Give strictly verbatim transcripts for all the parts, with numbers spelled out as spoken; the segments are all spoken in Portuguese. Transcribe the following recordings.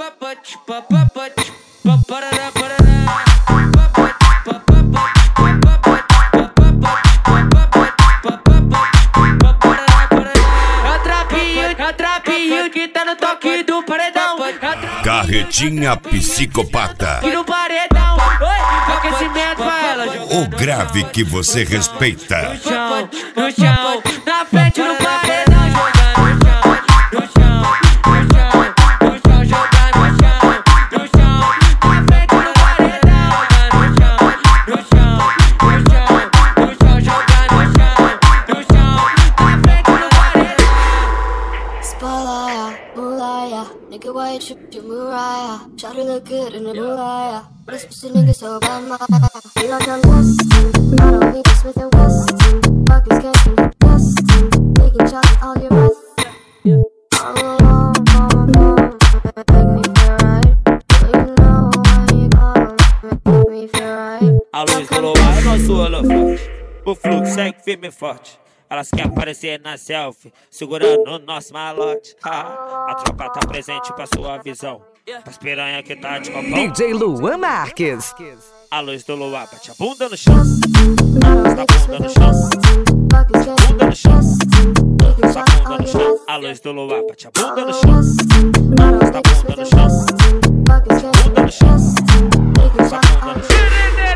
Que tá no toque do paredão. Carretinha psicopata. Que no paredão. Oi, aquecimento pra ela. O grave que você respeita. No chão, no chão, na frente do paredão. Jogar no chão, no chão, no chão, no chão, jogar no chão, no chão, na frente do paredão. No chão, no chão, no chão, no chão, jogar no chão, no chão, na frente do paredão. Spotlight, moonlight, nigga, why you trip to Mariah? Shawty look good in the moonlight. This pussy nigga so bad, my feel like I'm destined. I don't need this Smith and Weston. Fuck is catching, destined. Taking shots with all your breath. All alone on my phone, make me feel right. You know when you call, make me feel right. A luz do luar é nosso holofote. O fluxo segue firme e forte. Elas querem aparecer na selfie, segurando o nosso malote. A tropa tá presente pra sua visão. Pras piranha que tá de copão. D J Luan Marques. A luz do luar bate a bunda no chão. Bate a bunda no chão. Bunda no chão. Bate a bunda no chão. A luz do luar bate a bunda no chão. Bate a bunda no chão. Bunda no chão. Bate a bunda no chão.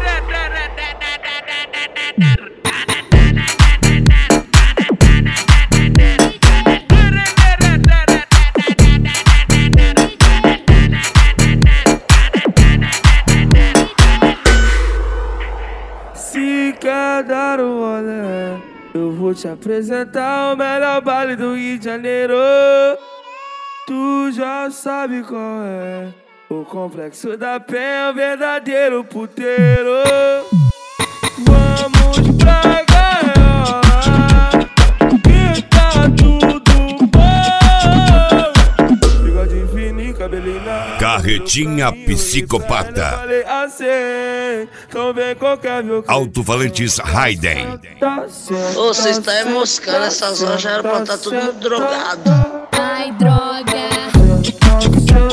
Se quer dar um rolê, eu vou te apresentar o melhor baile do Rio de Janeiro. Tu já sabe qual é o complexo da Penha, verdadeiro puteiro. Vamos pra gaiola, que tá tudo bom. Bigode fininho, cabelinho na Carretinha psicopata. Alto-falantes Hayden. Ô, vocês estão é moscando, essas horas já era pra estar todo mundo drogado. Ai, droga.